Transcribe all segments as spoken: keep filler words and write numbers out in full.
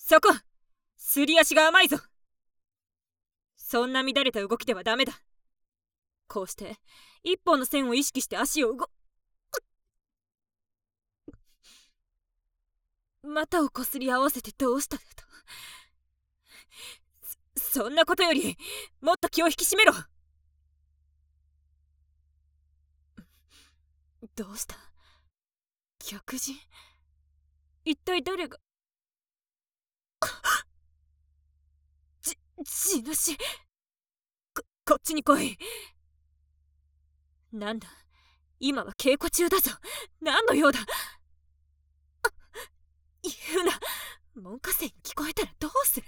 そこ、すり足が甘いぞ。そんな乱れた動きではダメだ。こうして一本の線を意識して足を動股をこすり合わせてどうしただと。そ、そんなことよりもっと気を引き締めろ。どうした？客人？一体誰が？じ、地主。こ、こっちに来い。なんだ、今は稽古中だぞ。何の用だ？あ、言うな。門下生に聞こえたらどうする？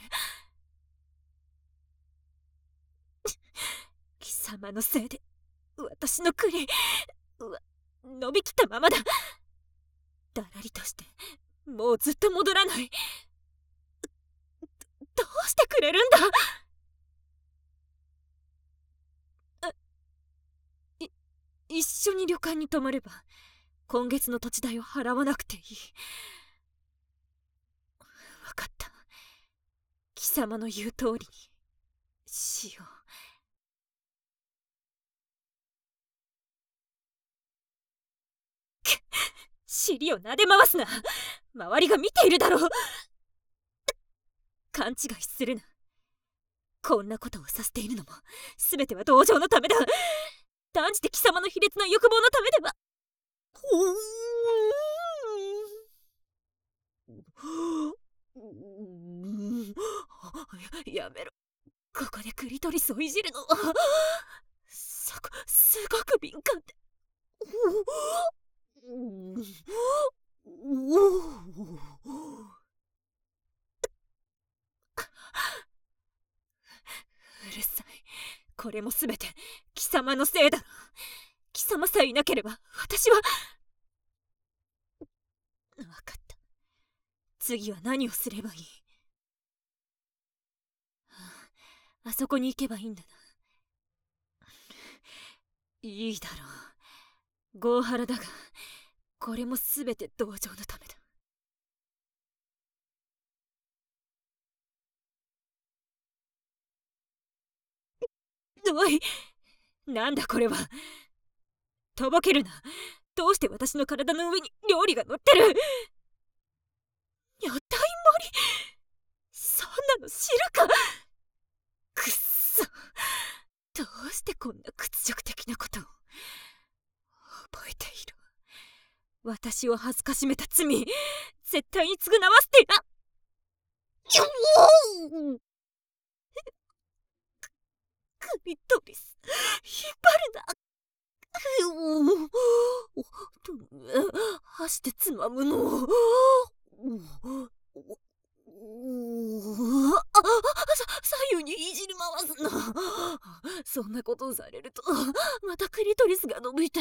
貴様のせいで私の国うわ伸びきったままだ。だらりとしてもうずっと戻らない。ど、どうしてくれるんだ？あ、い、一緒に旅館に泊まれば今月の土地代を払わなくていい。分かった。貴様の言う通りにしよう。尻を撫で回すな。周りが見ているだろう。勘違いするな。こんなことをさせているのも全ては同情のためだ。断じて貴様の卑劣な欲望のためでは。や、やめろ。ここでクリトリスをいじるのはそこ、すごく敏感で。うるさい。これもすべて貴様のせいだ。貴様さえいなければ私は。分かった。次は何をすればいい？あそこに行けばいいんだな。いいだろう。ゴーハラだがこれもすべて同情のためだ。おい、なんだこれは。とぼけるな。どうして私の体の上に料理が乗ってる？女体盛り？そんなの知るか。くっそ。どうしてこんな屈辱的なことを覚えている？私を恥ずかしめた罪絶対に償わせて。あっクリトリス引っ張るな。箸でつまむの。左右にいじり回すな。そんなことをされるとまたクリトリスが伸びて。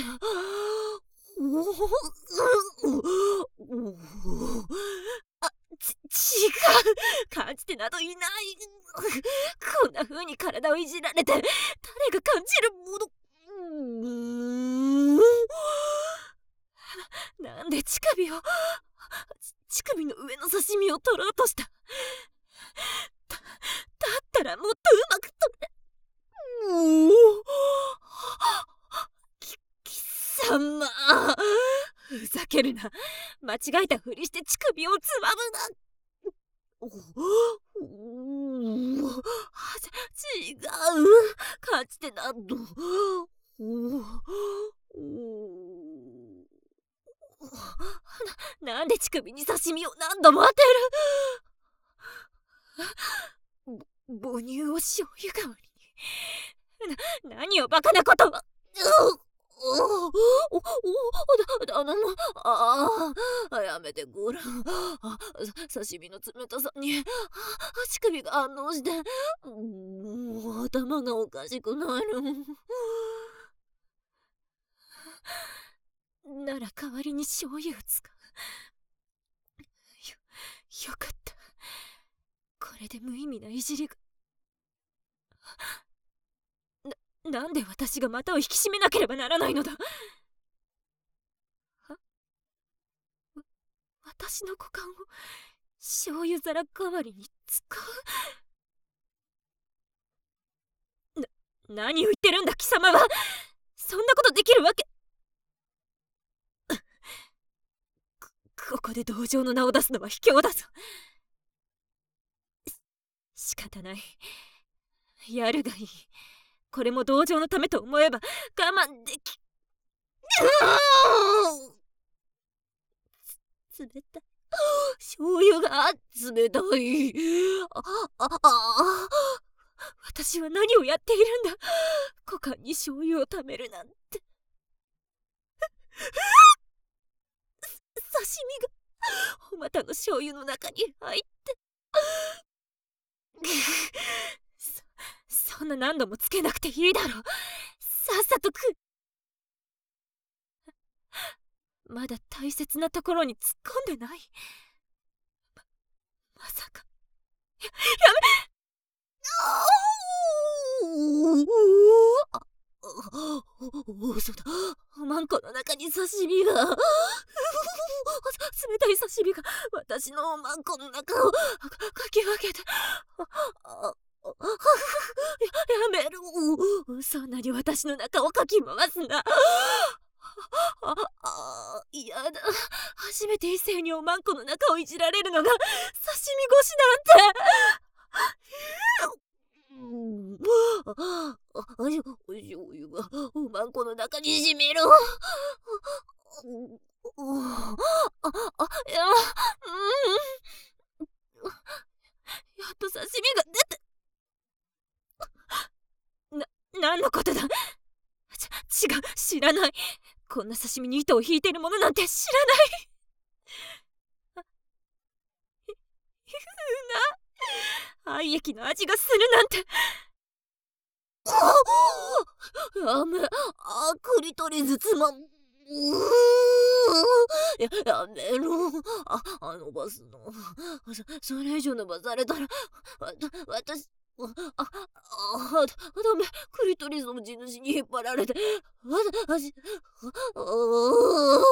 あ、ち、違う。感じてなどいない。こんな風に体をいじられて誰が感じるもの。なんで乳首を乳首の上の刺身を取ろうとした？だ、だったらもっとうまく取れ。き、貴様、ふざけるな。間違えたふりして乳首をつまむな。違う。感じてなど。な、なんで乳首に刺身を何度も当てる？ぼ母乳を醤油代わりに。な、何をバカなことを。おおおおだ、頼む。ああ、やめてごらん。あ、刺身の冷たさに足首が反応して、もう頭がおかしくなる。なら代わりに醤油を使う。よ、よかった。これで無意味ないじりが。な、なんで私が股を引き締めなければならないのだ。は？わ、私の股間を醤油皿代わりに使う。な、何を言ってるんだ貴様は。そんなことできるわけ。ここで同情の名を出すのは卑怯だぞ。仕方ない。やるがいい。これも同情のためと思えば我慢でき。つ冷たい。醤油が冷たい。あああ、私は何をやっているんだ。股間に醤油をためるなんて。刺身がお股の醤油の中に入ってそ、そんな何度もつけなくていいだろう。さっさと食う。まだ大切なところに突っ込んでない。ま、まさか。や、やめあお嘘だ。マンコの中に刺身が冷たい刺身が私のマンコの中をかき分けて。や, やめろ。そんなに私の中をかき回すな。ああ、嫌だ。初めて異性におまんこの中をいじられるのが刺身越しなんて。ああ、醤油がおまんこの中にしみる。ああ、いや、うん、やっと刺身が出て。な、何のことだ。ち、違う、知らない。こんな刺身に糸を引いてるものなんて知らない。な、愛液の味がするなんて。やめ、あ、クリトリスつま、うや、やめろ。あ、あ伸ばすの。そ、それ以上伸ばされたら、わた、私、あ、あ、あ、ダメ。クリトリスの地主に引っ張られて、わた、あし、あ、あ、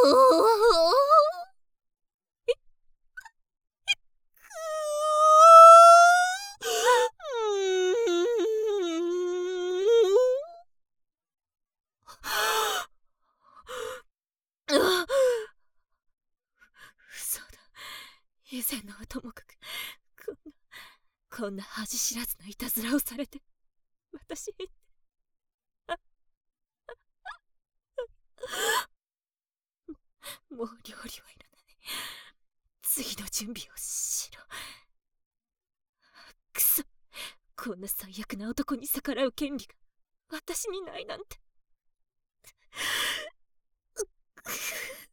嘘だ。以前のはともかく、こんな、こんな恥知らずないたずらをされて、私、もう料理はいらない。次の準備をしろ。くそ、こんな最悪な男に逆らう権利が私にないなんて。